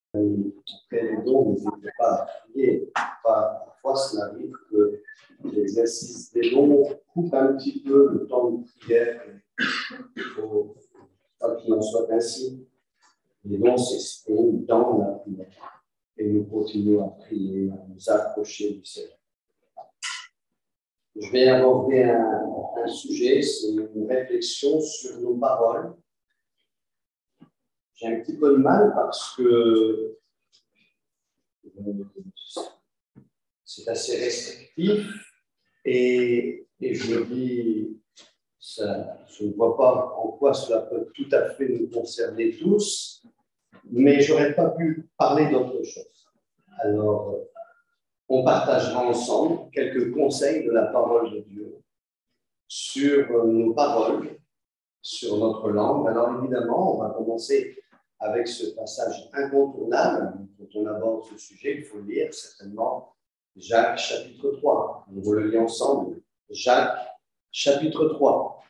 Après les dons, n'hésitez pas à prier. Parfois, cela arrive que l'exercice des dons coupe un petit peu le temps de prière. Il faut pas qu'il en soit ainsi. Les dons s'expriment dans la prière. Et nous continuons à prier, à nous approcher du Seigneur. Je vais aborder un sujet, c'est une réflexion sur nos paroles. J'ai un petit peu de mal parce que c'est assez restrictif et je me dis, je ne vois pas en quoi cela peut tout à fait nous concerner tous, mais je n'aurais pas pu parler d'autre chose. Alors, on partagera ensemble quelques conseils de la parole de Dieu sur nos paroles, sur notre langue. Alors évidemment, on va commencer avec ce passage incontournable. Quand on aborde ce sujet, il faut lire certainement Jacques chapitre 3. On va le lire ensemble. Jacques chapitre 3.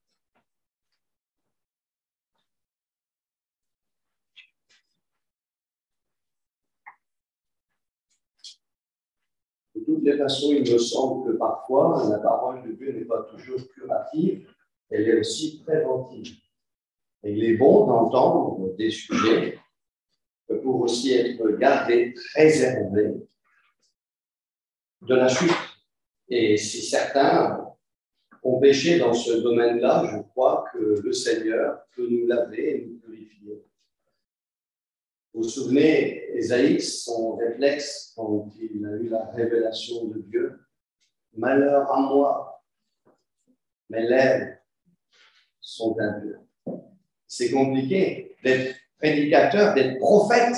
De toutes les façons, il me semble que parfois, la parole de Dieu n'est pas toujours curative, elle est aussi préventive. Et il est bon d'entendre des sujets pour aussi être gardés, préservés de la chute. Et si certains ont péché dans ce domaine-là, je crois que le Seigneur peut nous laver et nous purifier. Vous vous souvenez, Ésaïe, son réflexe, quand il a eu la révélation de Dieu, « Malheur à moi, mes lèvres sont impures. » C'est compliqué d'être prédicateur, d'être prophète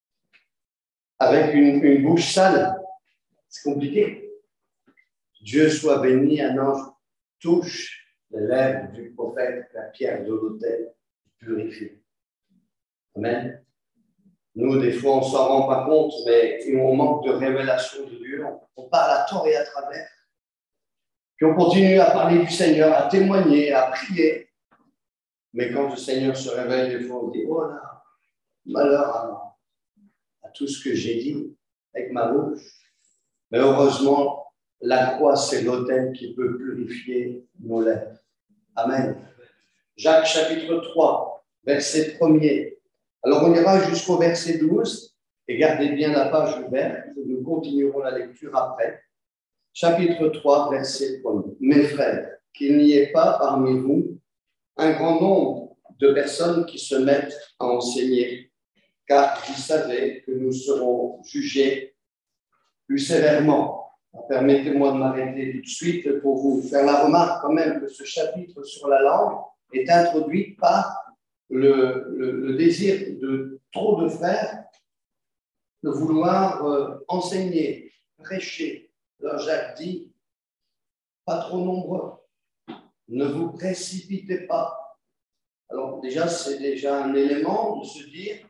avec une bouche sale. C'est compliqué. Dieu soit béni, un ange touche les lèvres du prophète, la pierre de l'autel, purifie. Amen. Nous, des fois, on ne s'en rend pas compte, mais on manque de révélation de Dieu. On parle à tort et à travers. Puis on continue à parler du Seigneur, à témoigner, à prier. Mais quand le Seigneur se réveille, des fois, on dit, oh là, malheur à tout ce que j'ai dit avec ma bouche. Mais heureusement, la croix, c'est l'autel qui peut purifier nos lèvres. Amen. Jacques chapitre 3, verset 1er. Alors on ira jusqu'au verset 12 et gardez bien la page ouverte. Nous continuerons la lecture après. Chapitre 3, verset 1er. Mes frères, qu'il n'y ait pas parmi vous un grand nombre de personnes qui se mettent à enseigner, car vous savez que nous serons jugés plus sévèrement. Permettez-moi de m'arrêter tout de suite pour vous faire la remarque quand même que ce chapitre sur la langue est introduit par le désir de trop de frères de vouloir enseigner, prêcher. Alors Jacques dit, pas trop nombreux, ne vous précipitez pas. Alors déjà, c'est déjà un élément de se dire,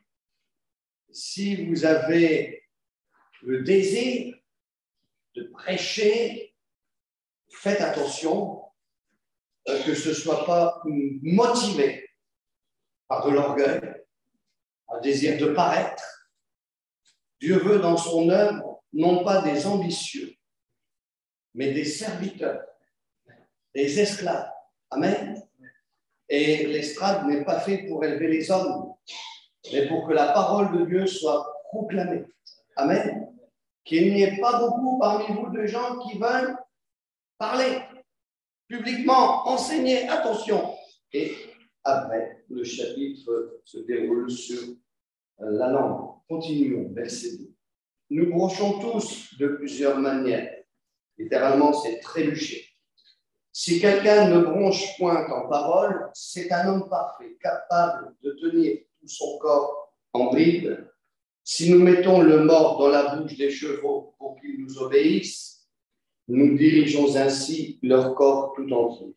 si vous avez le désir de prêcher, faites attention que ce ne soit pas motivé par de l'orgueil, un désir de paraître. Dieu veut dans son œuvre non pas des ambitieux, mais des serviteurs, des esclaves. Amen. Et l'estrade n'est pas faite pour élever les hommes, mais pour que la parole de Dieu soit proclamée. Amen. Qu'il n'y ait pas beaucoup parmi vous de gens qui veulent parler publiquement, enseigner, attention. Et après, le chapitre se déroule sur la langue. Continuons, verset 2. Nous brochons tous de plusieurs manières. Littéralement, c'est trébucher. Si quelqu'un ne bronche point en parole, c'est un homme parfait, capable de tenir tout son corps en bride. Si nous mettons le mort dans la bouche des chevaux pour qu'ils nous obéissent, nous dirigeons ainsi leur corps tout entier.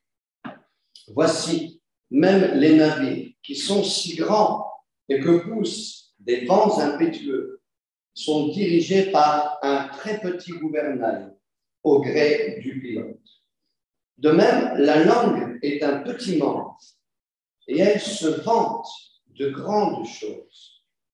Voici, même les navires qui sont si grands et que poussent des vents impétueux sont dirigés par un très petit gouvernail au gré du pilote. De même, la langue est un petit membre et elle se vante de grandes choses.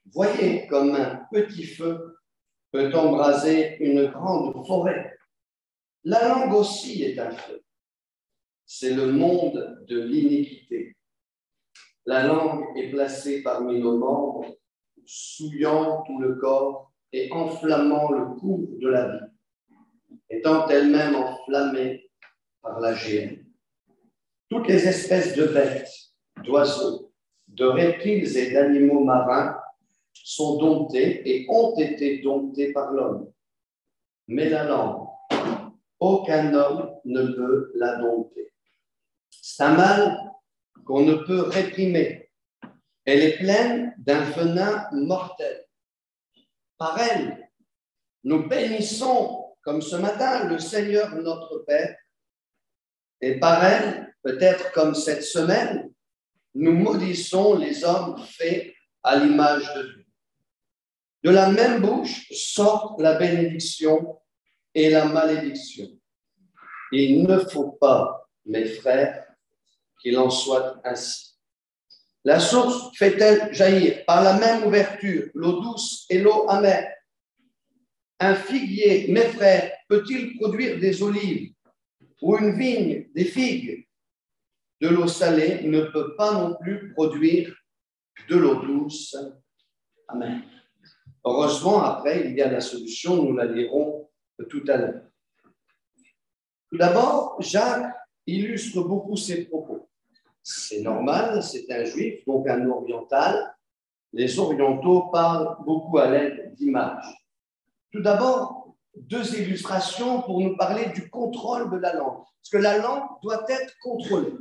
Voyez comme un petit feu peut embraser une grande forêt. La langue aussi est un feu. C'est le monde de l'iniquité. La langue est placée parmi nos membres, souillant tout le corps et enflammant le cours de la vie, étant elle-même enflammée par la géhenne. Toutes les espèces de bêtes, d'oiseaux, de reptiles et d'animaux marins sont domptés et ont été domptés par l'homme. Mais la langue, aucun homme ne peut la dompter. C'est un mal qu'on ne peut réprimer. Elle est pleine d'un venin mortel. Par elle, nous bénissons, comme ce matin, le Seigneur notre Père. Et par elle, peut-être comme cette semaine, nous maudissons les hommes faits à l'image de Dieu. De la même bouche sortent la bénédiction et la malédiction. Il ne faut pas, mes frères, qu'il en soit ainsi. La source fait-elle jaillir par la même ouverture l'eau douce et l'eau amère? Un figuier, mes frères, peut-il produire des olives ou une vigne des figues? De l'eau salée ne peut pas non plus produire de l'eau douce. Amen. Heureusement, après, il y a la solution, nous la lirons tout à l'heure. Tout d'abord, Jacques illustre beaucoup ses propos. C'est normal, c'est un juif, donc un oriental. Les orientaux parlent beaucoup à l'aide d'images. Tout d'abord, deux illustrations pour nous parler du contrôle de la langue. Parce que la langue doit être contrôlée.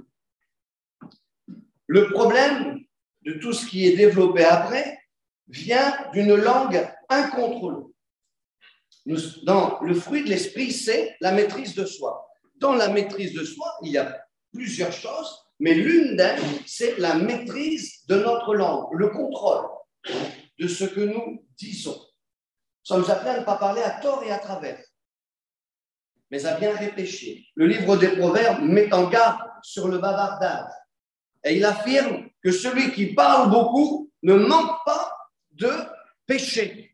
Le problème de tout ce qui est développé après vient d'une langue incontrôlée. Dans le fruit de l'esprit, c'est la maîtrise de soi. Dans la maîtrise de soi, il y a plusieurs choses, mais l'une d'elles, c'est la maîtrise de notre langue, le contrôle de ce que nous disons. Nous sommes appelés à ne pas parler à tort et à travers, mais à bien réfléchir. Le livre des Proverbes met en garde sur le bavardage. Et il affirme que celui qui parle beaucoup ne manque pas de péché.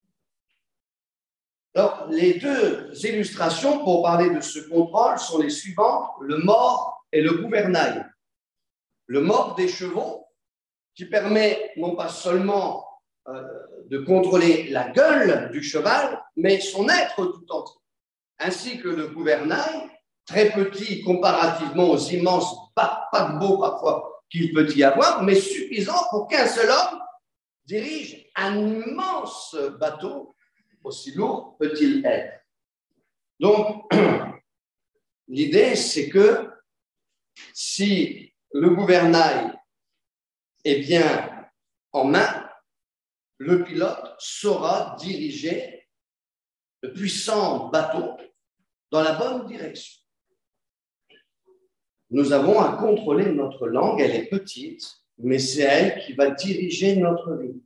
Alors, les deux illustrations pour parler de ce contrôle sont les suivantes, le mors et le gouvernail. Le mors des chevaux, qui permet non pas seulement de contrôler la gueule du cheval, mais son être tout entier, ainsi que le gouvernail, très petit comparativement aux immenses paquebots parfois qu'il peut y avoir, mais suffisant pour qu'un seul homme dirige un immense bateau, aussi lourd peut-il être. Donc, l'idée, c'est que si le gouvernail est bien en main, le pilote saura diriger le puissant bateau dans la bonne direction. Nous avons à contrôler notre langue, elle est petite, mais c'est elle qui va diriger notre vie.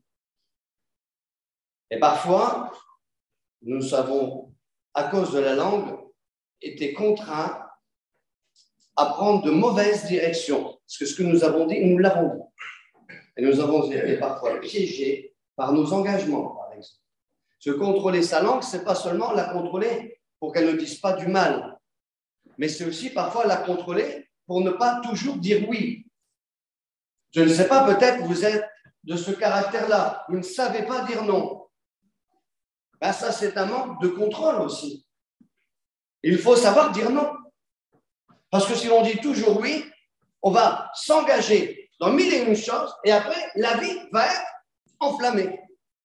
Et parfois, nous avons, à cause de la langue, été contraints à prendre de mauvaises directions. Parce que ce que nous avons dit, nous l'avons dit. Et nous avons été parfois piégés par nos engagements, par exemple. Se contrôler sa langue, ce n'est pas seulement la contrôler pour qu'elle ne dise pas du mal, mais c'est aussi parfois la contrôler pour ne pas toujours dire oui. Je ne sais pas, peut-être vous êtes de ce caractère-là, vous ne savez pas dire non. Ben ça, c'est un manque de contrôle aussi. Il faut savoir dire non. Parce que si on dit toujours oui, on va s'engager dans mille et une choses et après, la vie va être enflammée.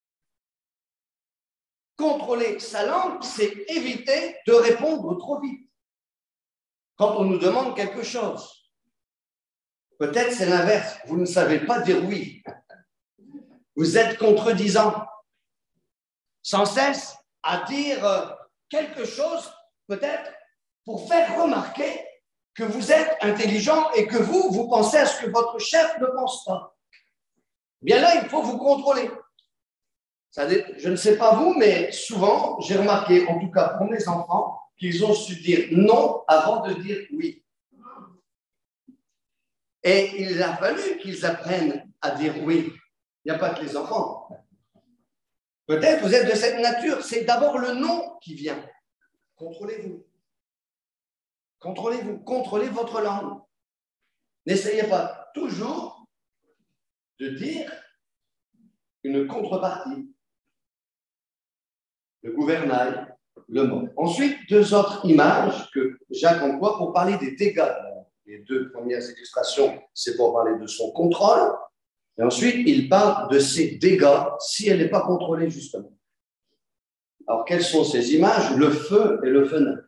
Contrôler sa langue, c'est éviter de répondre trop vite quand on nous demande quelque chose. Peut-être c'est l'inverse. Vous ne savez pas dire oui. Vous êtes contredisant. Sans cesse à dire quelque chose, peut-être, pour faire remarquer que vous êtes intelligent et que vous pensez à ce que votre chef ne pense pas. Bien là, il faut vous contrôler. Je ne sais pas vous, mais souvent, j'ai remarqué, en tout cas pour mes enfants, qu'ils ont su dire non avant de dire oui. Et il a fallu qu'ils apprennent à dire oui. Il n'y a pas que les enfants. Peut-être vous êtes de cette nature, c'est d'abord le non qui vient. Contrôlez-vous. Contrôlez-vous, contrôlez votre langue. N'essayez pas toujours de dire une contrepartie. Le gouvernail, le mot. Ensuite, deux autres images que Jacques emploie pour parler des dégâts. Les deux premières illustrations, c'est pour parler de son contrôle. Et ensuite, il parle de ses dégâts si elle n'est pas contrôlée, justement. Alors, quelles sont ces images? Le feu et le venin.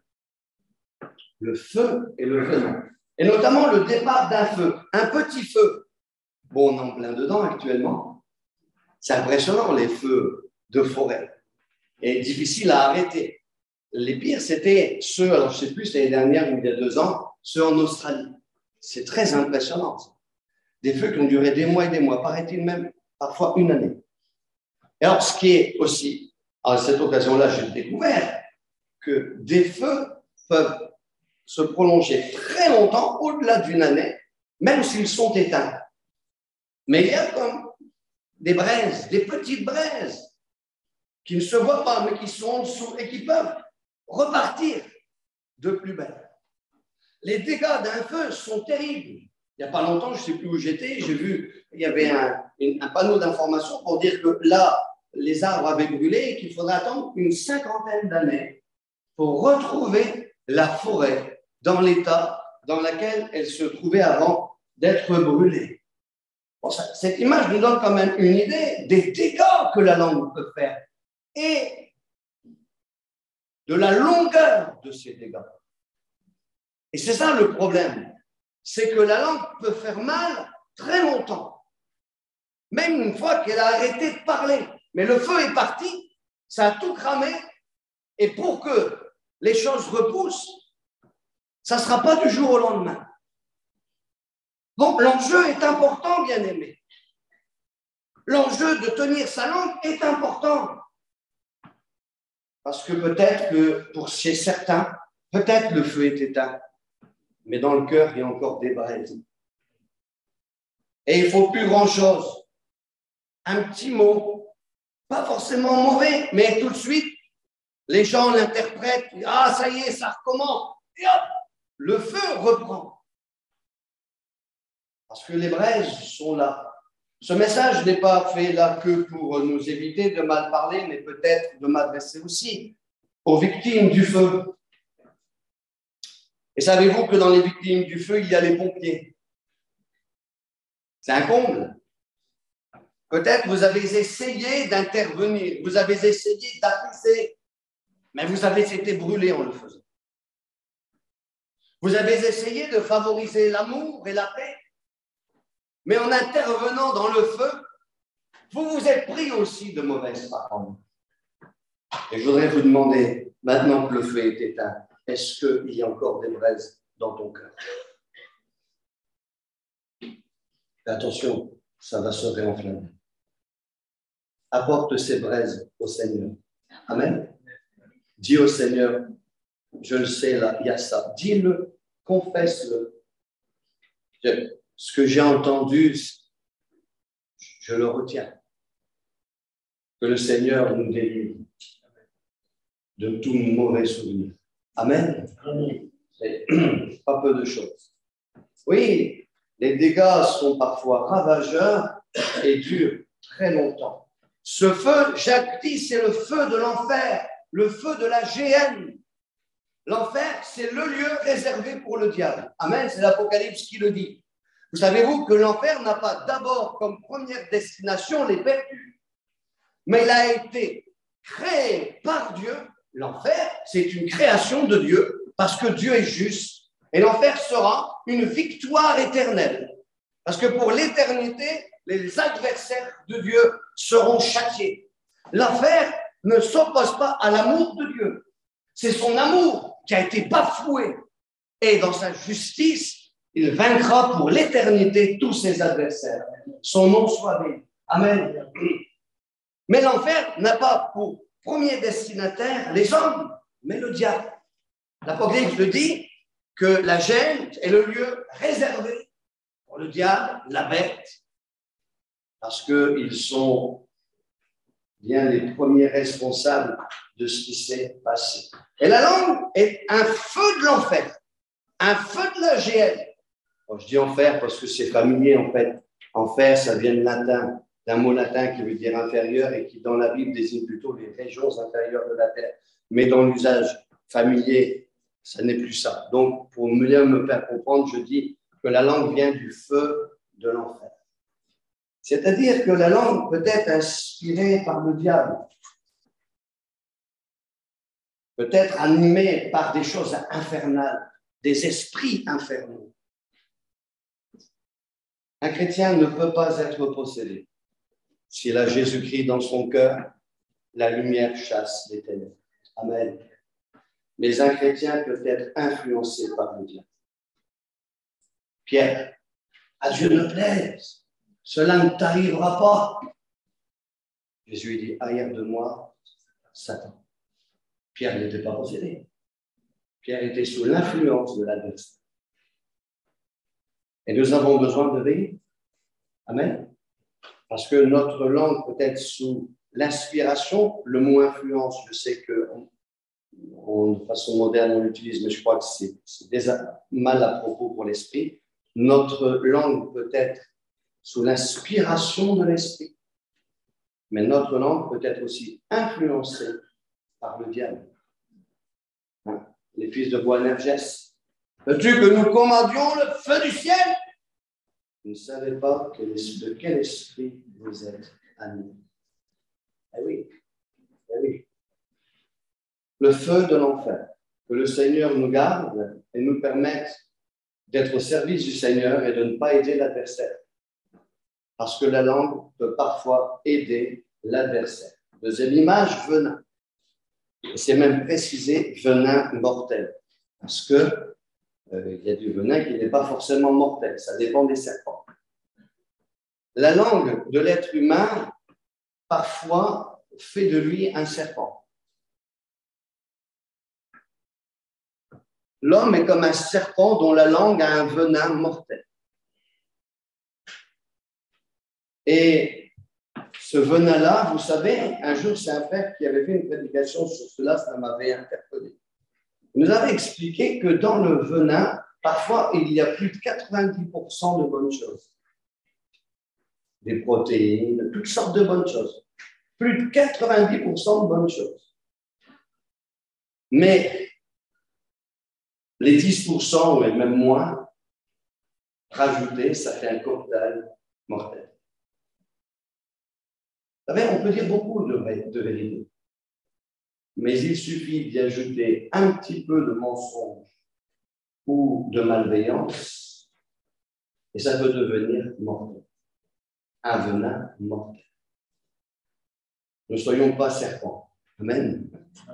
Le feu et le venin. Et notamment le départ d'un feu, un petit feu. Bon, on est en plein dedans actuellement. C'est impressionnant, les feux de forêt. Et difficile à arrêter. Les pires, c'était ceux, alors je ne sais plus, c'était l'année dernière ou il y a 2 ans, ceux en Australie. C'est très impressionnant. Des feux qui ont duré des mois et des mois, paraît-il même parfois une année. Et alors, ce qui est aussi, à cette occasion-là, j'ai découvert que des feux peuvent se prolonger très longtemps, au-delà d'une année, même s'ils sont éteints. Mais il y a comme des braises, des petites braises, qui ne se voient pas, mais qui sont en dessous et qui peuvent repartir de plus belle. Les dégâts d'un feu sont terribles. Il n'y a pas longtemps, je ne sais plus où j'étais, j'ai vu, il y avait un panneau d'information pour dire que là, les arbres avaient brûlé et qu'il faudrait attendre une 50aine d'années pour retrouver la forêt dans l'état dans lequel elle se trouvait avant d'être brûlée. Bon, cette image nous donne quand même une idée des dégâts que la langue peut faire et de la longueur de ces dégâts. Et c'est ça le problème, c'est que la langue peut faire mal très longtemps, même une fois qu'elle a arrêté de parler. Mais le feu est parti, ça a tout cramé, et pour que les choses repoussent, ça ne sera pas du jour au lendemain. Donc l'enjeu est important, bien-aimé. L'enjeu de tenir sa langue est important. Parce que peut-être que pour chez certains, peut-être le feu est éteint, mais dans le cœur, il y a encore des braises. Et il ne faut plus grand-chose. Un petit mot, pas forcément mauvais, mais tout de suite, les gens l'interprètent. Ah, ça y est, ça recommence. Et hop, le feu reprend. Parce que les braises sont là. Ce message n'est pas fait là que pour nous éviter de mal parler, mais peut-être de m'adresser aussi aux victimes du feu. Et savez-vous que dans les victimes du feu, il y a les pompiers? C'est un comble. Peut-être vous avez essayé d'intervenir, vous avez essayé d'apaiser, mais vous avez été brûlé en le faisant. Vous avez essayé de favoriser l'amour et la paix, mais en intervenant dans le feu, vous vous êtes pris aussi de mauvaises paroles. Et je voudrais vous demander, maintenant que le feu est éteint, est-ce qu'il y a encore des braises dans ton cœur? Attention, ça va se réenflammer. Apporte ces braises au Seigneur. Amen. Dis au Seigneur, je le sais, là, il y a ça. Dis-le, confesse-le. Ce que j'ai entendu, je le retiens. Que le Seigneur nous délivre de tout mauvais souvenir. Amen. C'est pas peu de choses. Oui, les dégâts sont parfois ravageurs et durent très longtemps. Ce feu, Jacques dit, c'est le feu de l'enfer, le feu de la géhenne. L'enfer, c'est le lieu réservé pour le diable. Amen, c'est l'Apocalypse qui le dit. Vous savez-vous que l'enfer n'a pas d'abord comme première destination les perdus, mais il a été créé par Dieu. L'enfer, c'est une création de Dieu, parce que Dieu est juste. Et l'enfer sera une victoire éternelle. Parce que pour l'éternité, les adversaires de Dieu seront châtiés. L'enfer ne s'oppose pas à l'amour de Dieu. C'est son amour qui a été bafoué. Et dans sa justice, il vaincra pour l'éternité tous ses adversaires. Son nom soit béni. Amen. Mais l'enfer n'a pas pour premier destinataire les hommes, mais le diable. L'Apocalypse le dit que la géhenne est le lieu réservé pour le diable, la bête, parce qu'ils sont bien les premiers responsables de ce qui s'est passé. Et la langue est un feu de l'enfer, un feu de la géhenne. Bon, je dis enfer parce que c'est familier en fait. Enfer, ça vient de latin, d'un mot latin qui veut dire inférieur et qui dans la Bible désigne plutôt les régions inférieures de la terre. Mais dans l'usage familier, ça n'est plus ça. Donc, pour mieux me faire comprendre, je dis que la langue vient du feu de l'enfer. C'est-à-dire que la langue peut être inspirée par le diable, peut être animée par des choses infernales, des esprits infernaux. Un chrétien ne peut pas être possédé. S'il a Jésus-Christ dans son cœur, la lumière chasse les ténèbres. Amen. Mais un chrétien peut être influencé par le diable. Pierre, à Dieu ne plaise, cela ne t'arrivera pas. Jésus dit, arrière de moi, Satan. Pierre n'était pas possédé. Pierre était sous l'influence de l'adversaire. Et nous avons besoin de veiller. Amen. Parce que notre langue peut être sous l'inspiration. Le mot influence, je sais que de façon moderne on l'utilise, mais je crois que c'est déjà mal à propos pour l'esprit. Notre langue peut être sous l'inspiration de l'esprit. Mais notre langue peut être aussi influencée par le diable. Hein? Les fils de Boanerges, veux-tu que nous commandions le feu du ciel? Vous ne savez pas de quel esprit vous êtes animés. Eh oui, eh oui. Le feu de l'enfer. Que le Seigneur nous garde et nous permette d'être au service du Seigneur et de ne pas aider l'adversaire. Parce que la langue peut parfois aider l'adversaire. Deuxième image, venin. C'est même précisé venin mortel. Parce que il y a du venin qui n'est pas forcément mortel. Ça dépend des serpents. La langue de l'être humain, parfois, fait de lui un serpent. L'homme est comme un serpent dont la langue a un venin mortel. Et ce venin-là, vous savez, un jour, c'est un père qui avait fait une prédication sur cela, ça m'avait interpellé. Il nous avait expliqué que dans le venin, parfois, il y a plus de 90% de bonnes choses. Des protéines, toutes sortes de bonnes choses. Plus de 90% de bonnes choses. Mais les 10%, ou même moins, rajoutés, ça fait un cocktail mortel. Vous savez, on peut dire beaucoup de vérité. Mais il suffit d'y ajouter un petit peu de mensonge ou de malveillance, et ça peut devenir mortel. Un venin mortel. Ne soyons pas serpents. Amen.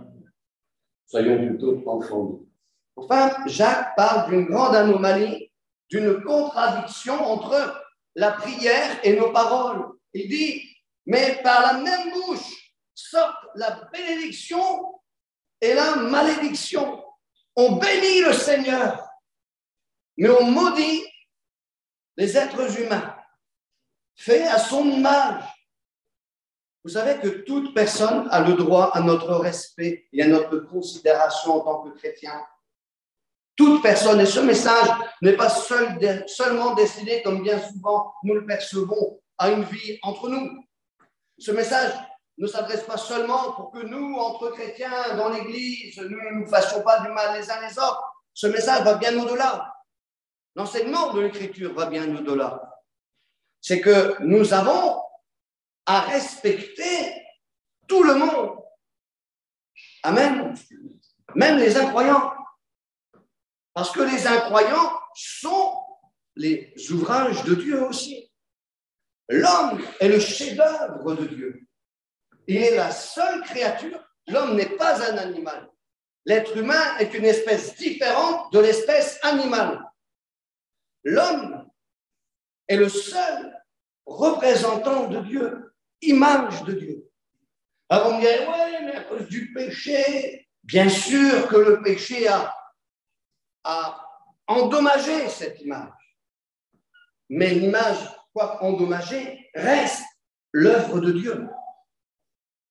Soyons plutôt enfants. Enfin, Jacques parle d'une grande anomalie, d'une contradiction entre la prière et nos paroles. Il dit, mais par la même bouche sortent la bénédiction et la malédiction. On bénit le Seigneur, mais on maudit les êtres humains, faits à son image. Vous savez que toute personne a le droit à notre respect et à notre considération en tant que chrétien. Toute personne, et ce message n'est pas seulement destiné, comme bien souvent nous le percevons, à une vie entre nous. Ce message ne s'adresse pas seulement pour que nous, entre chrétiens, dans l'Église, nous ne nous fassions pas du mal les uns les autres. Ce message va bien au-delà. L'enseignement de l'Écriture va bien au-delà. C'est que nous avons à respecter tout le monde. Amen. Même les incroyants. Parce que les incroyants sont les ouvrages de Dieu aussi. L'homme est le chef-d'œuvre de Dieu. Il est la seule créature. L'homme n'est pas un animal. L'être humain est une espèce différente de l'espèce animale. L'homme est le seul représentant de Dieu, image de Dieu. Alors on me dirait, ouais, mais à cause du péché, bien sûr que le péché a endommagé cette image. Mais l'image, quoique endommagée, reste l'œuvre de Dieu.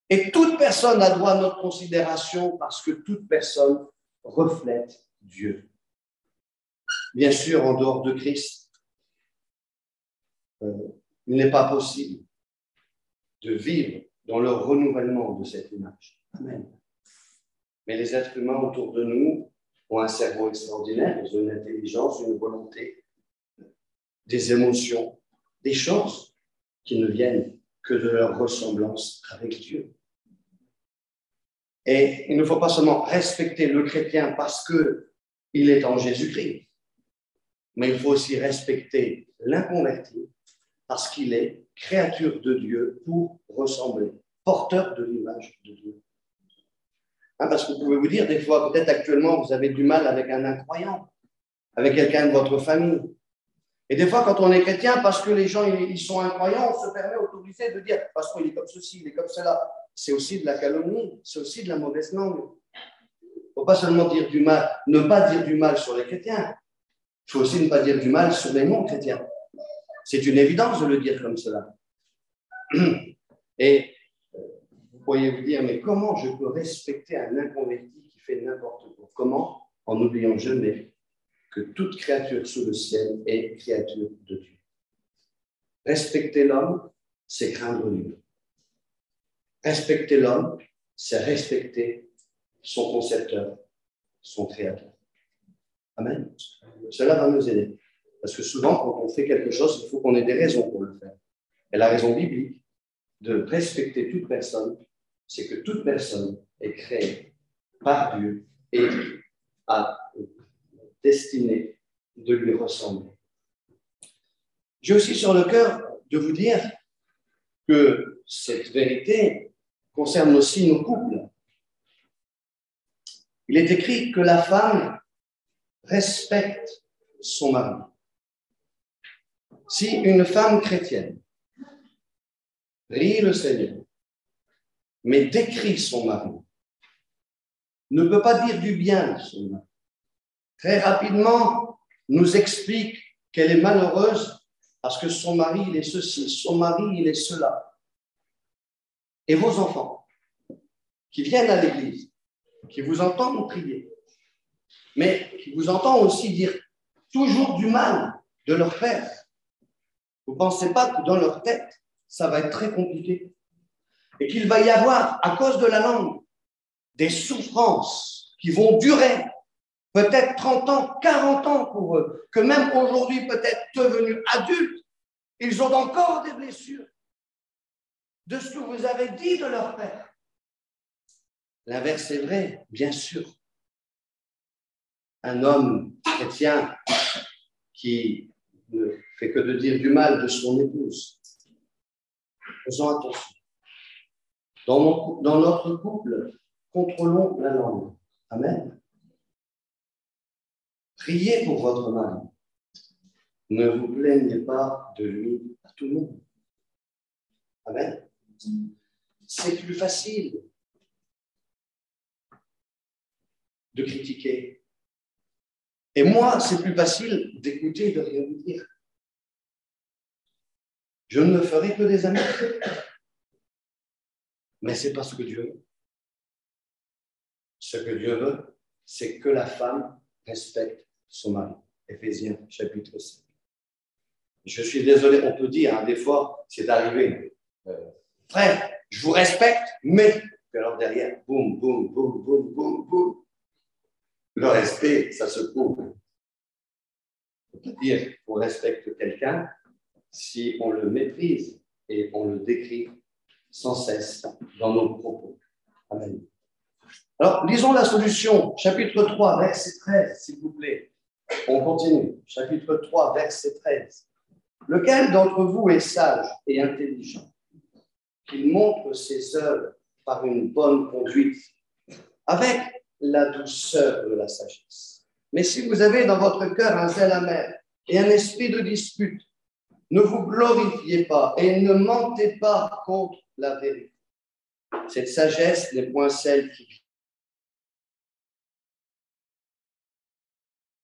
Et toute personne a droit à notre considération parce que toute personne reflète Dieu. Bien sûr, en dehors de Christ, il n'est pas possible de vivre dans le renouvellement de cette image. Amen. Mais les êtres humains autour de nous ont un cerveau extraordinaire, ils ont une intelligence, une volonté, des émotions, des choses qui ne viennent que de leur ressemblance avec Dieu. Et il ne faut pas seulement respecter le chrétien parce qu'il est en Jésus-Christ, mais il faut aussi respecter l'inconverti parce qu'il est créature de Dieu pour ressembler, porteur de l'image de Dieu. Parce que vous pouvez vous dire, des fois, peut-être actuellement, vous avez du mal avec un incroyant, avec quelqu'un de votre famille. Et des fois, quand on est chrétien, parce que les gens ils sont incroyants, on se permet autorisé de dire, parce qu'il est comme ceci, il est comme cela. C'est aussi de la calomnie, c'est aussi de la mauvaise langue. Il ne faut pas seulement dire du mal, ne pas dire du mal sur les chrétiens. Il faut aussi ne pas dire du mal sur les non-chrétiens. C'est une évidence de le dire comme cela. Et vous pourriez vous dire, mais comment je peux respecter un inconverti qui fait n'importe quoi? Comment? En n'oubliant jamais que toute créature sous le ciel est créature de Dieu. Respecter l'homme, c'est craindre Dieu. Respecter l'homme, c'est respecter son concepteur, son créateur. Amen. Cela va nous aider. Parce que souvent, quand on fait quelque chose, il faut qu'on ait des raisons pour le faire. Et la raison biblique de respecter toute personne, c'est que toute personne est créée par Dieu et a destinée de lui ressembler. J'ai aussi sur le cœur de vous dire que cette vérité concerne aussi nos couples. Il est écrit que la femme respecte son mari. Si une femme chrétienne prie le Seigneur, mais décrit son mari, ne peut pas dire du bien de son mari, très rapidement nous explique qu'elle est malheureuse parce que son mari, il est ceci, son mari, il est cela. Et vos enfants, qui viennent à l'église, qui vous entendent prier, mais qui vous entendent aussi dire toujours du mal de leur père, vous ne pensez pas que dans leur tête, ça va être très compliqué et qu'il va y avoir, à cause de la langue, des souffrances qui vont durer peut-être 30 ans, 40 ans pour eux, que même aujourd'hui, peut-être devenus adultes, ils ont encore des blessures de ce que vous avez dit de leur père. L'inverse est vrai, bien sûr. Un homme chrétien qui ne fait que de dire du mal de son épouse. Faisons attention. Dans notre couple, contrôlons la langue. Amen. Priez pour votre mari. Ne vous plaignez pas de lui à tout le monde. Amen. C'est plus facile de critiquer. Et moi, c'est plus facile d'écouter et de rien vous dire. Je ne me ferai que des amis. Mais ce n'est pas ce que Dieu veut. Ce que Dieu veut, c'est que la femme respecte son mari. Éphésiens, chapitre 5. Je suis désolé, on peut dire, des fois, c'est arrivé. Frère, je vous respecte, mais... Puis alors derrière, boum, boum, boum, boum, boum, boum. Le respect, ça se prouve. On peut dire qu'on respecte quelqu'un si on le méprise et on le décrit sans cesse dans nos propos. Amen. Alors, lisons la solution, chapitre 3, verset 13, s'il vous plaît. On continue. Chapitre 3, verset 13. Lequel d'entre vous est sage et intelligent, qu'il montre ses œuvres par une bonne conduite, avec la douceur de la sagesse. Mais si vous avez dans votre cœur un zèle amer et un esprit de dispute, ne vous glorifiez pas et ne mentez pas contre la vérité. Cette sagesse n'est point celle qui vit.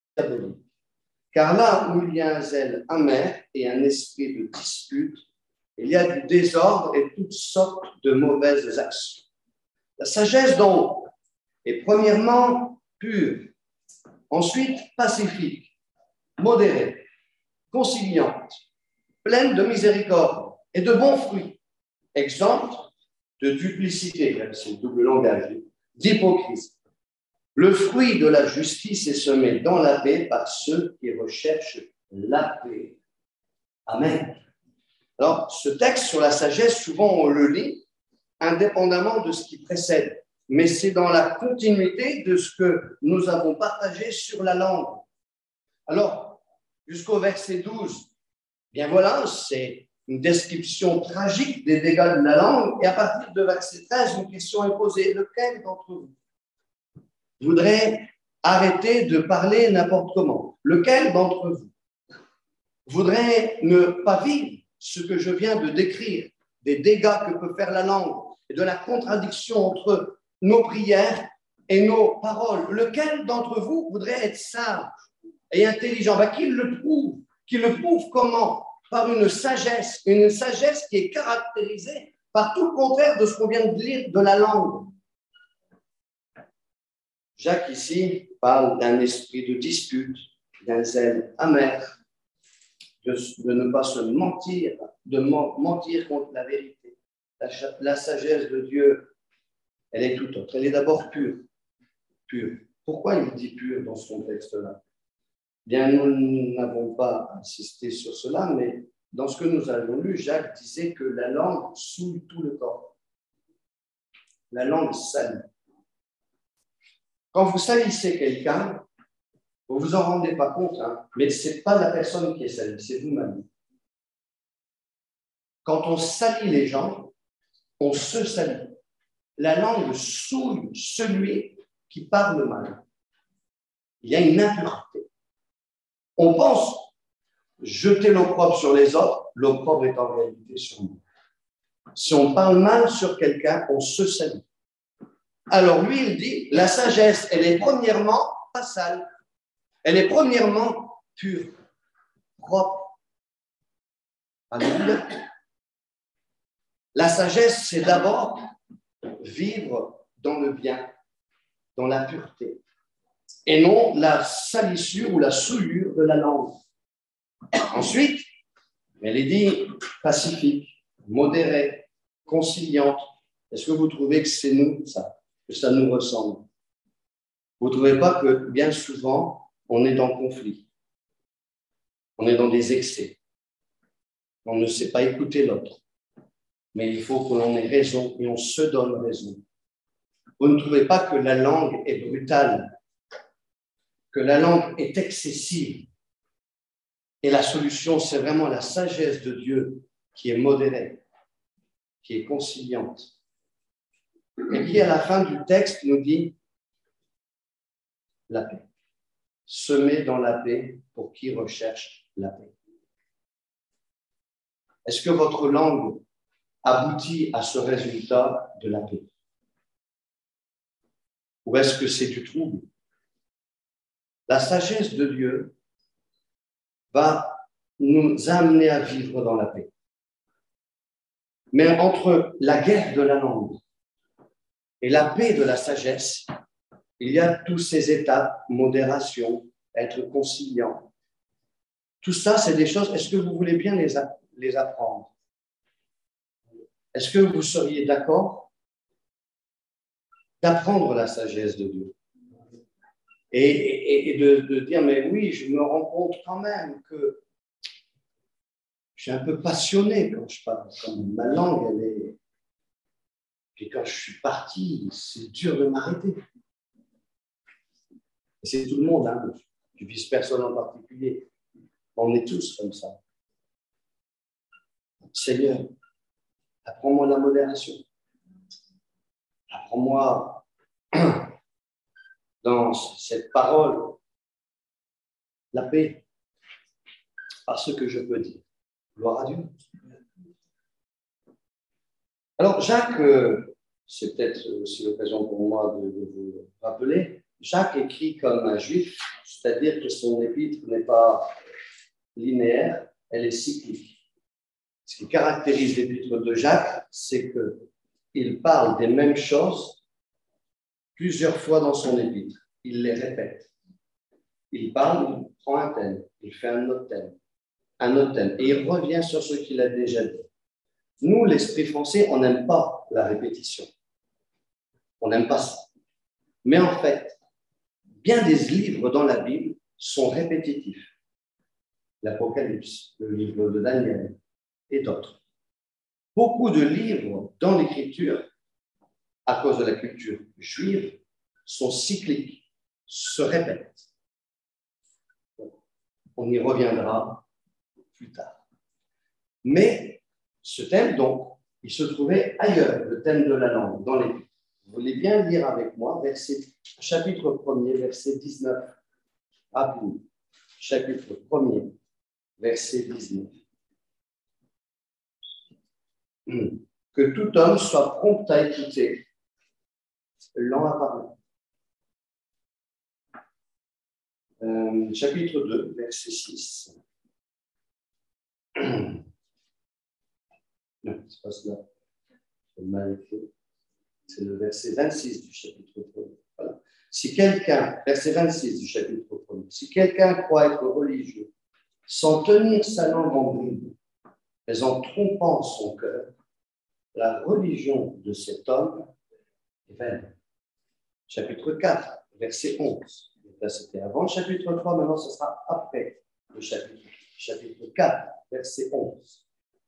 Car là où il y a un zèle amer et un esprit de dispute, Il y a du désordre et toutes sortes de mauvaises actions. La sagesse, donc, est premièrement pure, ensuite pacifique, modérée, conciliante, pleine de miséricorde et de bons fruits, exempte de duplicité, c'est le double langage, d'hypocrisie. Le fruit de la justice est semé dans la paix par ceux qui recherchent la paix. Amen. Alors, ce texte sur la sagesse, souvent on le lit indépendamment de ce qui précède, mais c'est dans la continuité de ce que nous avons partagé sur la langue. Alors, jusqu'au verset 12, bien voilà, c'est une description tragique des dégâts de la langue, et à partir de verset 13, une question est posée. Lequel d'entre vous voudrait arrêter de parler n'importe comment? Lequel d'entre vous voudrait ne pas vivre ce que je viens de décrire, des dégâts que peut faire la langue et de la contradiction entre nos prières et nos paroles? Lequel d'entre vous voudrait être sage et intelligent? Qu'il le prouve. Qu'il le prouve comment? Par une sagesse qui est caractérisée par tout le contraire de ce qu'on vient de lire de la langue. Jacques ici parle d'un esprit de dispute, d'un zèle amer, de ne pas se mentir, de mentir contre la vérité. La sagesse de Dieu, elle est tout autre. Elle est d'abord pure. Pure. Pourquoi il dit pure dans ce contexte-là? Bien, nous n'avons pas insisté sur cela, mais dans ce que nous avons lu, Jacques disait que la langue souille tout le corps. La langue salit. Quand vous salissez quelqu'un, vous ne vous en rendez pas compte, hein, mais ce n'est pas la personne qui est salie, c'est vous-même. Quand on salit les gens, on se salit. La langue souille celui qui parle mal. Il y a une impureté. On pense jeter l'opprobre sur les autres, l'opprobre est en réalité sur nous. Si on parle mal sur quelqu'un, on se salit. Alors lui, il dit, la sagesse, elle est premièrement pas sale. Elle est premièrement pure, propre. Alléluia. La sagesse, c'est d'abord vivre dans le bien, dans la pureté, et non la salissure ou la souillure de la langue. Ensuite, elle est dit pacifique, modérée, conciliante. Est-ce que vous trouvez que c'est nous, ça, que ça nous ressemble? Vous ne trouvez pas que bien souvent, on est dans le conflit, on est dans des excès, on ne sait pas écouter l'autre, mais il faut que l'on ait raison et on se donne raison. Vous ne trouvez pas que la langue est brutale, que la langue est excessive, et la solution, c'est vraiment la sagesse de Dieu qui est modérée, qui est conciliante, et qui, à la fin du texte, nous dit la paix. Semer dans la paix pour qui recherche la paix. Est-ce que votre langue aboutit à ce résultat de la paix? Ou est-ce que c'est du trouble? La sagesse de Dieu va nous amener à vivre dans la paix. Mais entre la guerre de la langue et la paix de la sagesse, il y a toutes ces étapes, modération, être conciliant. Tout ça, c'est des choses, est-ce que vous voulez bien les apprendre? Est-ce que vous seriez d'accord d'apprendre la sagesse de Dieu? Et de dire, mais oui, je me rends compte quand même que je suis un peu passionné quand je parle. Comme ma langue, elle est... Puis quand je suis parti, c'est dur de m'arrêter. Et c'est tout le monde, hein. Je vise personne en particulier. On est tous comme ça. Seigneur, apprends-moi la modération. Apprends-moi dans cette parole la paix, parce que je peux dire. Gloire à Dieu. Alors, Jacques, c'est peut-être aussi l'occasion pour moi de vous rappeler, Jacques écrit comme un juif, c'est-à-dire que son épître n'est pas linéaire, elle est cyclique. Ce qui caractérise l'épître de Jacques, c'est qu'il parle des mêmes choses plusieurs fois dans son épître. Il les répète. Il parle, il prend un thème, il fait un autre thème, et il revient sur ce qu'il a déjà dit. Nous, l'esprit français, on n'aime pas la répétition. On n'aime pas ça. Mais en fait, bien des livres dans la Bible sont répétitifs. L'Apocalypse, le livre de Daniel et d'autres. Beaucoup de livres dans l'Écriture, à cause de la culture juive, sont cycliques, se répètent. On y reviendra plus tard. Mais ce thème, donc, il se trouvait ailleurs, le thème de la langue, dans l'Épître. Vous voulez bien lire avec moi, chapitre 1er, verset 19. Rapidement. Chapitre 1er, verset 19. Que tout homme soit prompt à écouter, lent à parler. Chapitre 2, verset 6. Non, c'est pas cela. C'est mal écrit. C'est le verset 26 du chapitre 1. Voilà. Verset 26 du chapitre 1. Si quelqu'un croit être religieux, sans tenir sa langue en bride, mais en trompant son cœur, la religion de cet homme est vaine. Chapitre 4, verset 11. Là, c'était avant le chapitre 3, maintenant ce sera après le chapitre. Chapitre 4, verset 11.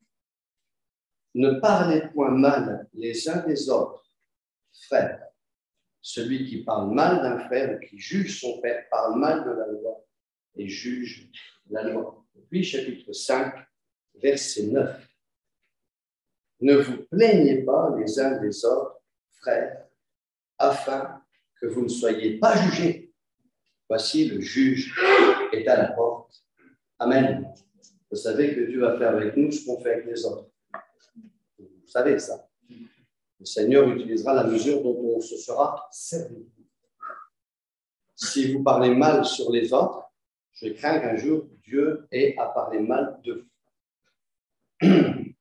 Ne parlez point mal les uns des autres, frères. Celui qui parle mal d'un frère ou qui juge son frère parle mal de la loi et juge la loi. Puis, chapitre 5, verset 9. Ne vous plaignez pas les uns des autres, frères, afin que vous ne soyez pas jugés. Voici, le juge est à la porte. Amen. Vous savez que Dieu va faire avec nous ce qu'on fait avec les autres. Vous savez ça. Le Seigneur utilisera la mesure dont on se sera servi. Si vous parlez mal sur les autres, je crains qu'un jour Dieu ait à parler mal de vous.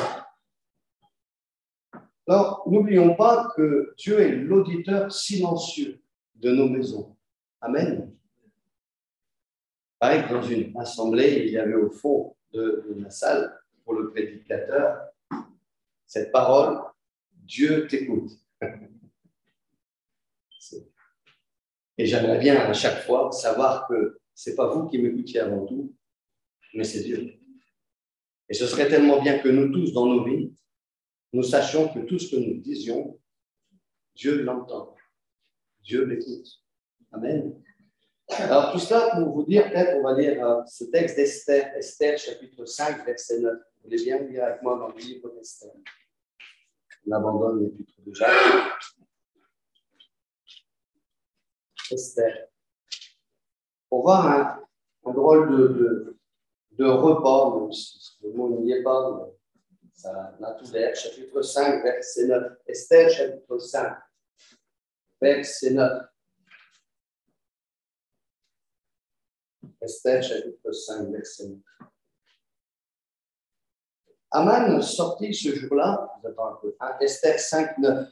Alors, n'oublions pas que Dieu est l'auditeur silencieux de nos maisons. Amen. Pareil que dans une assemblée, il y avait au fond de la salle, pour le prédicateur, cette parole, Dieu t'écoute. Et j'aimerais bien à chaque fois savoir que ce n'est pas vous qui m'écoutiez avant tout, mais c'est Dieu. Et ce serait tellement bien que nous tous, dans nos vies, nous sachions que tout ce que nous disions, Dieu l'entend. Dieu l'écoute. Amen. Alors, tout cela pour vous dire, peut-être, on va lire ce texte d'Esther, Esther, chapitre 5, verset 9. Vous voulez bien lire avec moi dans le livre d'Esther. On abandonne l'épître de Jacques. Esther. On voit un drôle de repas, même si le mot n'y est pas, mais ça a tout l'air. Chapitre 5, verset 9. Esther, chapitre 5, verset 9. Esther, chapitre 5, verset 9. Aman sortit ce jour-là, vous attendez un peu, hein, Esther 5, 9.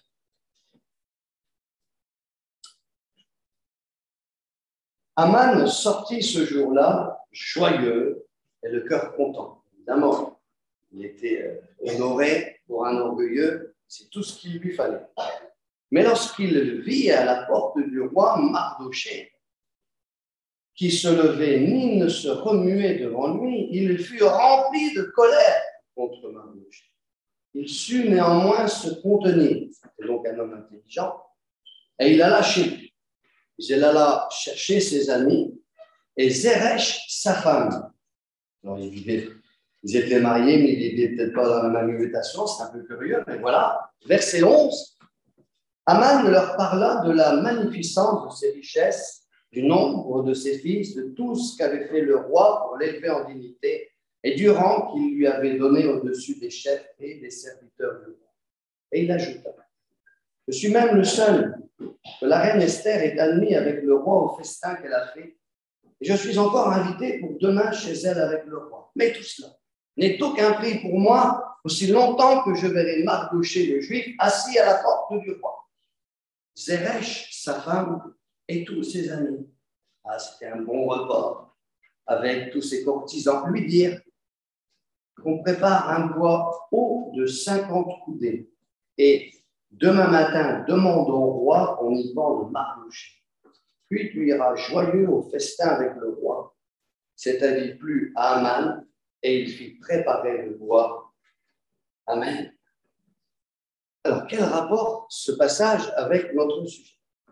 Aman sortit ce jour-là, joyeux et le cœur content. Évidemment, il était honoré pour un orgueilleux, c'est tout ce qu'il lui fallait. Mais lorsqu'il vit à la porte du roi Mardochée, qui se levait ni ne se remuait devant lui, il fut rempli de colère contre Mardochée. Il sut néanmoins se contenir. C'était donc un homme intelligent. Et il alla chez lui. Il alla chercher ses amis et Zeresh, sa femme. Alors, ils étaient mariés, mais ils n'étaient peut-être pas dans la même invitation, c'est un peu curieux, mais voilà. Verset 11. Aman leur parla de la magnificence de ses richesses, du nombre de ses fils, de tout ce qu'avait fait le roi pour l'élever en dignité et du rang qu'il lui avait donné au-dessus des chefs et des serviteurs du roi. Et il ajouta, je suis même le seul que la reine Esther est admise avec le roi au festin qu'elle a fait, et je suis encore invité pour demain chez elle avec le roi. Mais tout cela, n'est aucun prix pour moi aussi longtemps que je verrai Mardochée le Juif assis à la porte du roi. Zeresh, sa femme, et tous ses amis. Ah, c'était un bon repas avec tous ses courtisans. Lui dire qu'on prépare un bois haut de 50 coudées. Et demain matin, demande au roi qu'on y vende Mardochée. Puis tu iras joyeux au festin avec le roi. Cet avis plut à Aman et il fit préparer le bois. Amen. Alors, quel rapport ce passage avec notre sujet?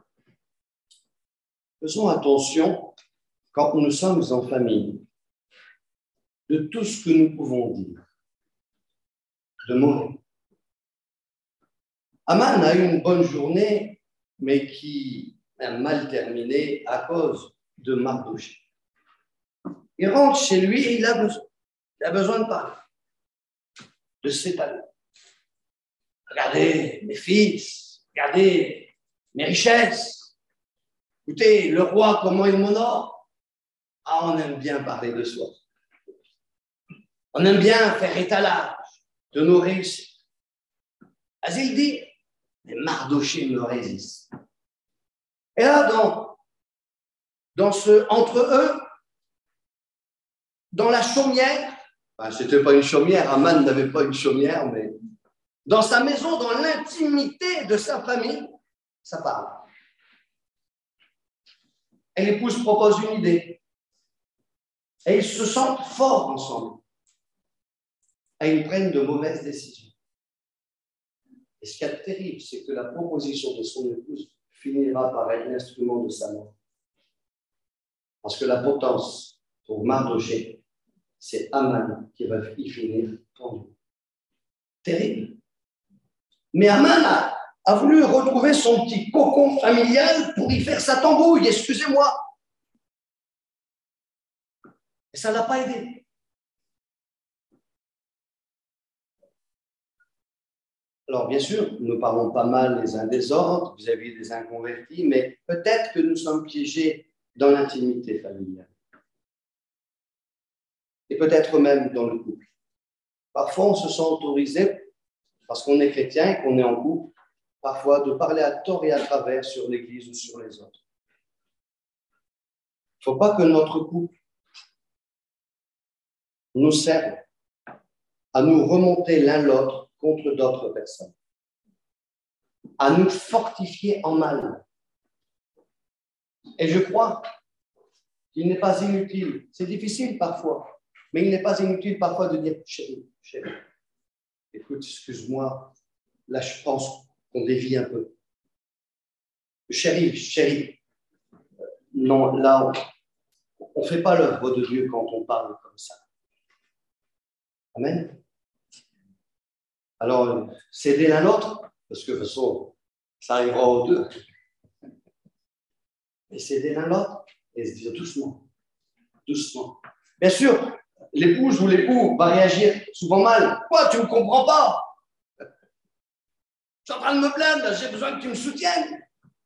Faisons attention quand nous sommes en famille de tout ce que nous pouvons dire de mauvais. Aman a eu une bonne journée, mais qui a mal terminé à cause de Mardochée. Il rentre chez lui et il a besoin de parler, de s'étaler. Regardez mes fils, regardez mes richesses. Écoutez, le roi, comment il m'honore. Ah, on aime bien parler de soi. On aime bien faire étalage de nos réussites. Asile dit, mais Mardochée me résiste. Et là, dans ce entre eux, dans la chaumière, ce n'était pas une chaumière, Aman n'avait pas une chaumière, mais dans sa maison, dans l'intimité de sa famille, ça parle. Et l'épouse propose une idée. Et ils se sentent forts ensemble. Et ils prennent de mauvaises décisions. Et ce qui est terrible, c'est que la proposition de son épouse finira par être l'instrument de sa mort. Parce que la potence pour Mardochée, c'est Aman qui va y finir pendu. Terrible. Mais Aman a voulu retrouver son petit cocon familial pour y faire sa tambouille, excusez-moi. Et ça ne l'a pas aidé. Alors, bien sûr, nous parlons pas mal les uns des autres vis-à-vis des inconvertis, mais peut-être que nous sommes piégés dans l'intimité familiale. Et peut-être même dans le couple. Parfois, on se sent autorisé, parce qu'on est chrétien et qu'on est en couple, parfois de parler à tort et à travers sur l'Église ou sur les autres. Il ne faut pas que notre couple nous serve à nous remonter l'un l'autre contre d'autres personnes, à nous fortifier en mal. Et je crois qu'il n'est pas inutile, c'est difficile parfois, mais il n'est pas inutile parfois de dire chérie, écoute, excuse-moi, là je pense qu'on dévie un peu. Chérie, non, là on ne fait pas l'œuvre de Dieu quand on parle comme ça. Amen. Alors, céder l'un l'autre, parce que de toute façon, ça arrivera aux deux. Et céder l'un l'autre et se dire doucement, doucement. Bien sûr, l'épouse ou l'époux va réagir souvent mal. Quoi, tu ne me comprends pas? Je suis en train de me plaindre, j'ai besoin que tu me soutiennes.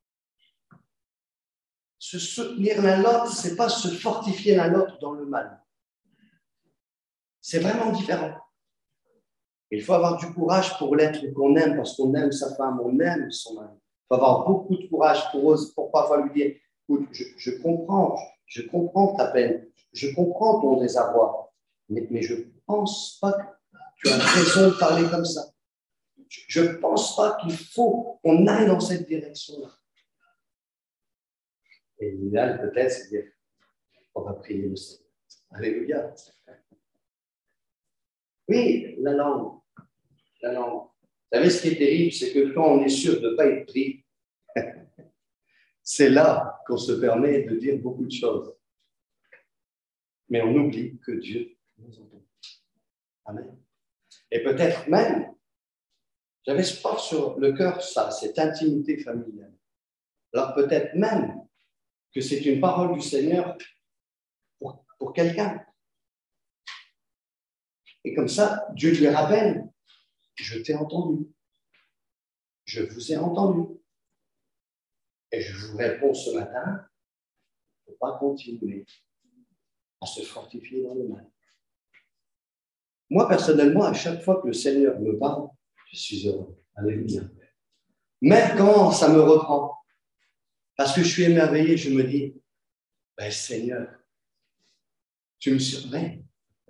Se soutenir l'un l'autre, ce n'est pas se fortifier l'un l'autre dans le mal. C'est vraiment différent. Il faut avoir du courage pour l'être qu'on aime, parce qu'on aime sa femme, on aime son mari. Il faut avoir beaucoup de courage pour parfois lui dire, écoute, je comprends ta peine, je comprends ton désarroi, mais je ne pense pas que tu as raison de parler comme ça. Je ne pense pas qu'il faut qu'on aille dans cette direction-là. Et l'idéal, peut-être, c'est de dire, on va prier le Seigneur. Alléluia. Oui, la langue. Vous savez, ce qui est terrible, c'est que quand on est sûr de ne pas être pris, c'est là qu'on se permet de dire beaucoup de choses. Mais on oublie que Dieu nous entend. Amen. Et peut-être même, j'avais ce fort sur le cœur, ça, cette intimité familiale. Alors peut-être même que c'est une parole du Seigneur pour quelqu'un. Et comme ça, Dieu lui rappelle, je t'ai entendu. Je vous ai entendu. Et je vous réponds ce matin, il ne faut pas continuer à se fortifier dans le mal. Moi, personnellement, à chaque fois que le Seigneur me parle, je suis heureux. Alléluia. Même quand ça me reprend, parce que je suis émerveillé, je me dis, ben, Seigneur, tu me surveilles.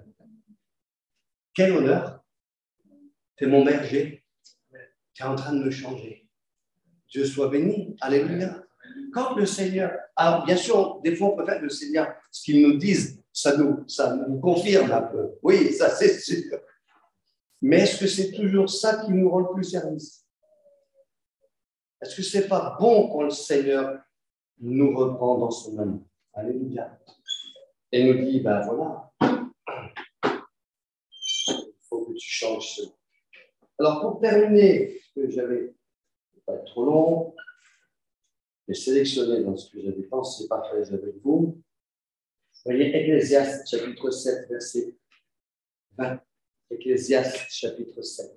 Quel honneur. Tu es mon berger. Tu es en train de me changer. Dieu soit béni. Alléluia. Quand le Seigneur, alors bien sûr, des fois on préfère que le Seigneur, ce qu'il nous dise, ça nous confirme un peu. Oui, ça c'est sûr. Mais est-ce que c'est toujours ça qui nous rend le plus service? Est-ce que c'est pas bon quand le Seigneur nous reprend dans son amour? Alléluia. Et nous dit, ben voilà, il faut que tu changes cela. Alors pour terminer, ce que j'avais, pas être trop long, j'ai sélectionné dans ce que j'avais pensé partager avec vous. Vous voyez, Ecclésiaste, chapitre 7, verset 20. Ecclésiaste, chapitre 7.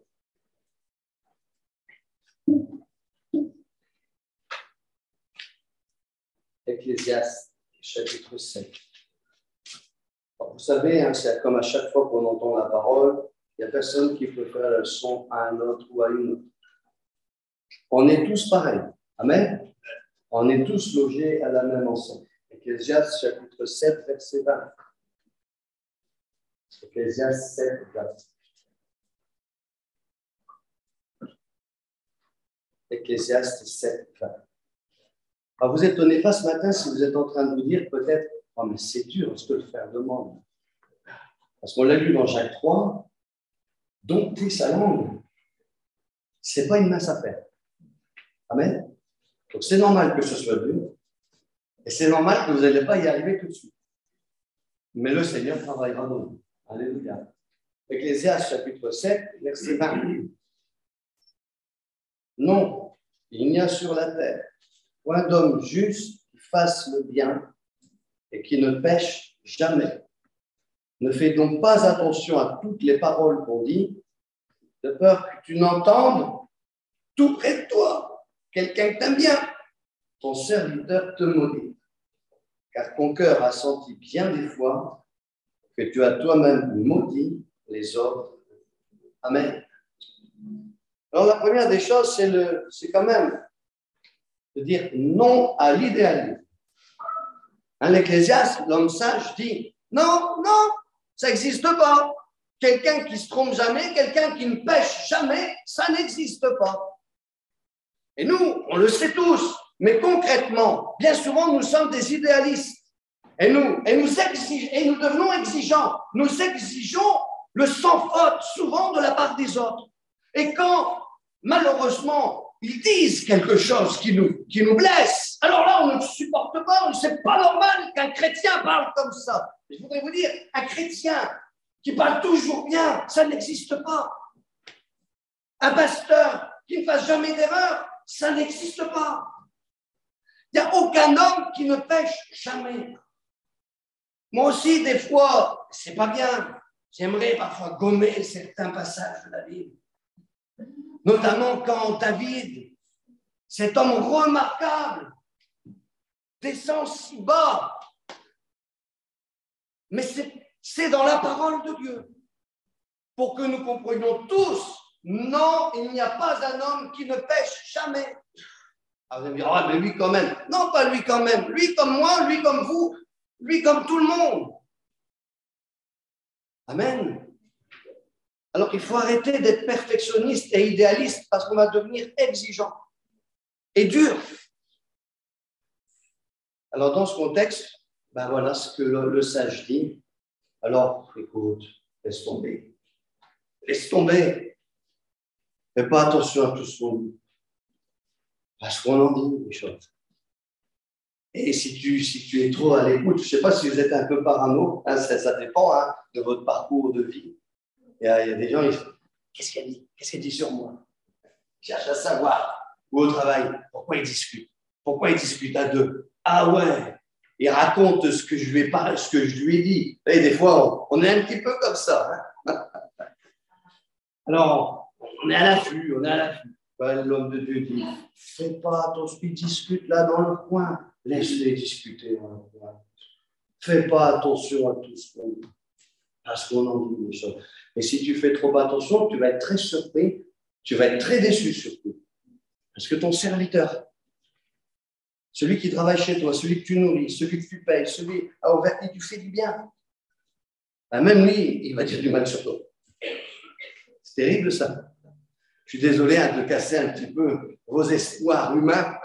Ecclésiaste, chapitre 7. Alors, vous savez, hein, c'est comme à chaque fois qu'on entend la parole, il n'y a personne qui peut faire la leçon à un autre ou à une autre. On est tous pareils. Amen. On est tous logés à la même enseigne. Ecclésiaste, chapitre 7, verset 20. Ecclésiaste 7, 20. Ecclésiaste 7, 20. Alors, vous étonnez pas ce matin si vous êtes en train de vous dire peut-être, oh mais c'est dur ce que le frère demande. Parce qu'on l'a lu dans Jacques 3, dompter sa langue, c'est pas une mince affaire. Amen. Donc c'est normal que ce soit dur, et c'est normal que vous n'allez pas y arriver tout de suite. Mais le Seigneur travaillera dans vous. Alléluia. Ecclésiaste chapitre 7, verset 20. Non, il n'y a sur la terre point d'homme juste qui fasse le bien et qui ne pêche jamais. Ne fais donc pas attention à toutes les paroles qu'on dit, de peur que tu n'entendes tout près de toi quelqu'un que t'aime bien. Ton serviteur te maudit, car ton cœur a senti bien des fois que tu as toi-même maudit les autres. Amen. Alors la première des choses, c'est quand même de dire non à l'idéalisme. L'Ecclésiaste, l'homme sage, dit non, non, ça n'existe pas. Quelqu'un qui se trompe jamais, quelqu'un qui ne pêche jamais, ça n'existe pas. Et nous, on le sait tous, mais concrètement, bien souvent, nous sommes des idéalistes. Et nous devenons exigeants. Nous exigeons le sans faute, souvent de la part des autres. Et quand, malheureusement, ils disent quelque chose qui nous blesse, alors là, on ne supporte pas. C'est pas normal qu'un chrétien parle comme ça. Je voudrais vous dire, un chrétien qui parle toujours bien, ça n'existe pas. Un pasteur qui ne fasse jamais d'erreur, ça n'existe pas. Il n'y a aucun homme qui ne pêche jamais. Moi aussi, des fois, c'est pas bien. J'aimerais parfois gommer certains passages de la Bible. Notamment quand David, cet homme remarquable, descend si bas. Mais c'est dans la parole de Dieu. Pour que nous comprenions tous, non, il n'y a pas un homme qui ne pêche jamais. Ah, vous allez me dire, ah, mais lui quand même. Non, pas lui quand même. Lui comme moi, lui comme vous, lui comme tout le monde. Amen. Alors il faut arrêter d'être perfectionniste et idéaliste parce qu'on va devenir exigeant et dur. Alors dans ce contexte, ben voilà ce que le sage dit. Alors écoute, laisse tomber. Laisse tomber. Fais pas attention à tout ce qu'on dit. Parce qu'on en dit des choses. Et si tu es trop à l'écoute, je ne sais pas si vous êtes un peu parano, hein, ça dépend hein, de votre parcours de vie. Il y a des gens, ils disent, qu'est-ce qu'elle dit? Qu'est-ce qu'elle dit sur moi? Je cherche à savoir. Ou au travail, pourquoi ils discutent? Pourquoi ils discutent à deux? Ah ouais, ils racontent ce que je lui ai dit. Et des fois, on est un petit peu comme ça. Hein. Alors, on est à l'affût, L'homme de Dieu dit, fais pas attention, ils discutent là dans le coin. Laisse-les discuter dans le coin. Fais pas attention à tout ce qu'on dit. Parce qu'on en dit des choses. Et si tu fais trop attention, tu vas être très surpris, tu vas être très déçu surtout. Parce que ton serviteur, celui qui travaille chez toi, celui que tu nourris, celui que tu payes, celui envers qui tu fais du bien, ben même lui, il va dire du mal sur toi. C'est terrible ça. Je suis désolé de casser un petit peu vos espoirs humains.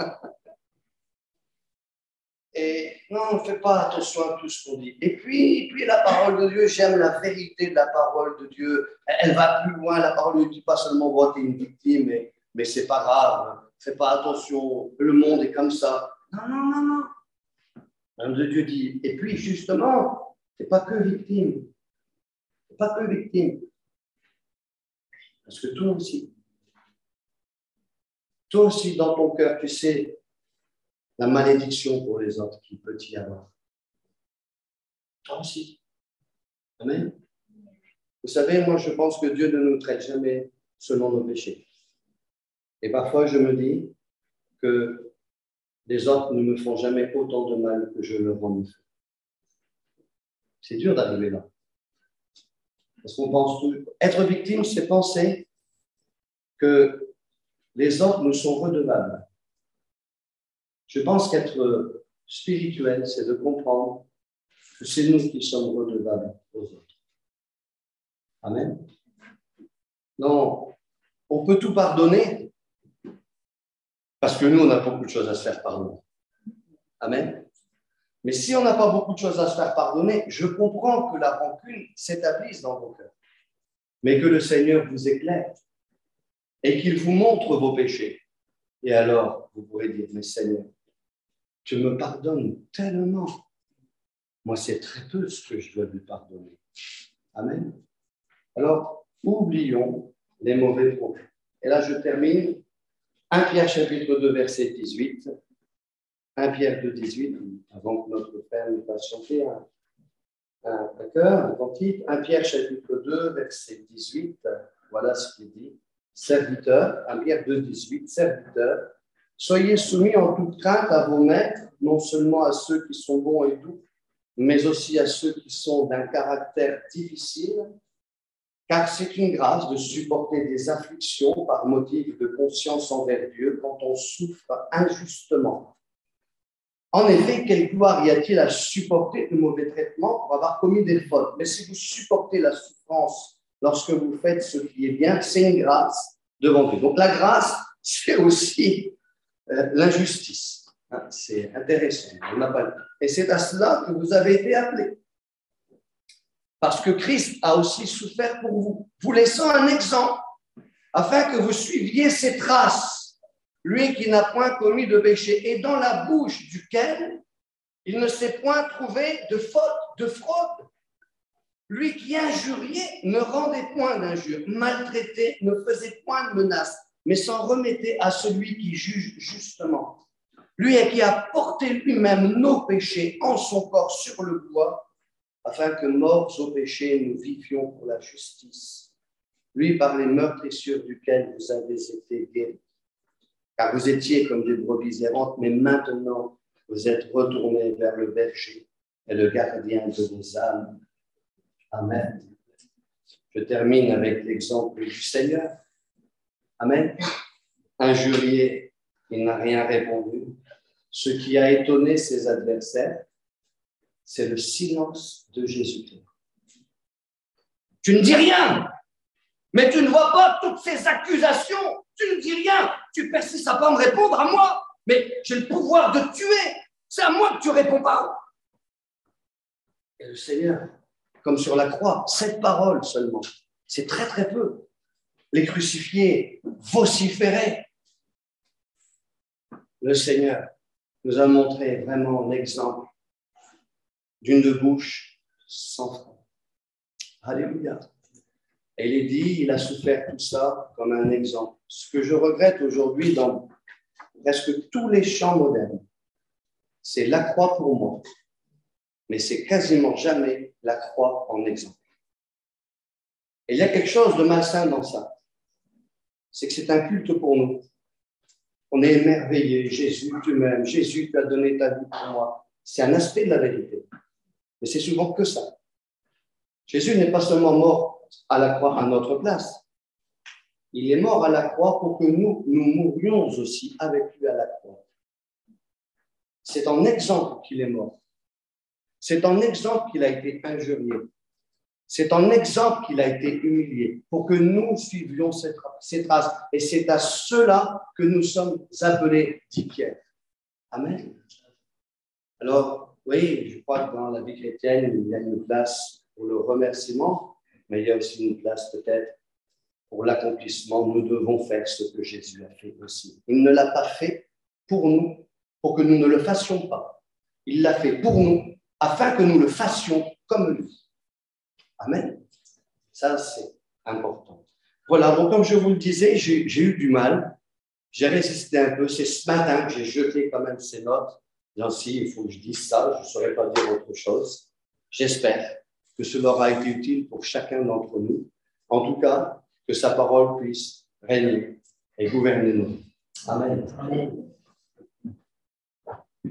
Et non, on ne fait pas attention à tout ce qu'on dit. Et puis la parole de Dieu, j'aime la vérité de la parole de Dieu. Elle va plus loin. La parole ne dit pas seulement oh, tu es une victime, mais c'est pas grave. Fais pas attention. Le monde est comme ça. Non, non, non, non. La parole de Dieu dit. Et puis justement, tu n'es pas que victime. Tu n'es pas que victime. Parce que toi aussi dans ton cœur, tu sais la malédiction pour les autres qu'il peut y avoir. Toi aussi. Amen. Vous savez, moi, je pense que Dieu ne nous traite jamais selon nos péchés. Et parfois, je me dis que les autres ne me font jamais autant de mal que je leur en fais. C'est dur d'arriver là. Parce qu'on pense tout. Être victime, c'est penser que les autres nous sont redevables. Je pense qu'être spirituel, c'est de comprendre que c'est nous qui sommes redevables aux autres. Amen. Non, on peut tout pardonner parce que nous, on a beaucoup de choses à se faire pardonner. Amen. Mais si on n'a pas beaucoup de choses à se faire pardonner, je comprends que la rancune s'établisse dans vos cœurs, mais que le Seigneur vous éclaire et qu'il vous montre vos péchés. Et alors, vous pourrez dire, mais Seigneur, tu me pardonnes tellement. Moi, c'est très peu ce que je dois lui pardonner. Amen. Alors, oublions les mauvais projets. Et là, je termine. 1 Pierre chapitre 2, verset 18. 1 Pierre 2, 18, avant que notre Père nous fasse chanter un cœur, un cantique. 1 Pierre chapitre 2, verset 18. Voilà ce qu'il dit. Serviteurs, 1 Pierre 2, 18, serviteurs, soyez soumis en toute crainte à vos maîtres, non seulement à ceux qui sont bons et doux, mais aussi à ceux qui sont d'un caractère difficile, car c'est une grâce de supporter des afflictions par motif de conscience envers Dieu quand on souffre injustement. En effet, quelle gloire y a-t-il à supporter de mauvais traitements pour avoir commis des fautes? Mais si vous supportez la souffrance lorsque vous faites ce qui est bien, c'est une grâce devant Dieu. Donc la grâce, c'est aussi l'injustice. C'est intéressant, on n'a pas dit. Et c'est à cela que vous avez été appelés. Parce que Christ a aussi souffert pour vous, vous laissant un exemple, afin que vous suiviez ses traces, lui qui n'a point commis de péché, et dans la bouche duquel il ne s'est point trouvé de faute, de fraude. Lui qui injuriait ne rendait point d'injure, maltraitait, ne faisait point de menace, mais s'en remettait à celui qui juge justement. Lui qui a porté lui-même nos péchés en son corps sur le bois, afin que, morts au péché, nous vivions pour la justice. Lui, par les meurtrissures duquel vous avez été guéris. Car vous étiez comme des brebis errantes, mais maintenant, vous êtes retournés vers le berger et le gardien de vos âmes. Amen. Je termine avec l'exemple du Seigneur. Amen. Injurié, il n'a rien répondu. Ce qui a étonné ses adversaires, c'est le silence de Jésus-Christ. Tu ne dis rien, mais tu ne vois pas toutes ces accusations. Tu ne dis rien. Tu persistes à ne pas me répondre à moi, mais j'ai le pouvoir de tuer. C'est à moi que tu réponds pas. Et le Seigneur, comme sur la croix, 7 paroles seulement. C'est très, très peu. Les crucifiés vociféraient. Le Seigneur nous a montré vraiment l'exemple d'une bouche sans frein. Alléluia. Et il est dit, il a souffert tout ça comme un exemple. Ce que je regrette aujourd'hui dans presque tous les chants modernes, c'est la croix pour moi, mais c'est quasiment jamais la croix en exemple. Et il y a quelque chose de malsain dans ça. C'est que c'est un culte pour nous. On est émerveillé. Jésus, tu m'aimes. Jésus, tu as donné ta vie pour moi. C'est un aspect de la vérité. Mais c'est souvent que ça. Jésus n'est pas seulement mort à la croix à notre place. Il est mort à la croix pour que nous mourions aussi avec lui à la croix. C'est en exemple qu'il est mort. C'est en exemple qu'il a été injurié. C'est en exemple qu'il a été humilié pour que nous suivions ses traces. Et c'est à cela que nous sommes appelés, dit Pierre. Amen. Alors, oui, je crois que dans la vie chrétienne, il y a une place pour le remerciement, mais il y a aussi une place peut-être pour l'accomplissement. Nous devons faire ce que Jésus a fait aussi. Il ne l'a pas fait pour nous, pour que nous ne le fassions pas. Il l'a fait pour nous, afin que nous le fassions comme lui. Amen. Ça, c'est important. Voilà, donc comme je vous le disais, j'ai eu du mal. J'ai résisté un peu. C'est ce matin que j'ai jeté quand même ces notes. Disant, si, il faut que je dise ça, je ne saurais pas dire autre chose. J'espère que cela aura été utile pour chacun d'entre nous. En tout cas, que sa parole puisse régner et gouverner nous. Amen. Amen.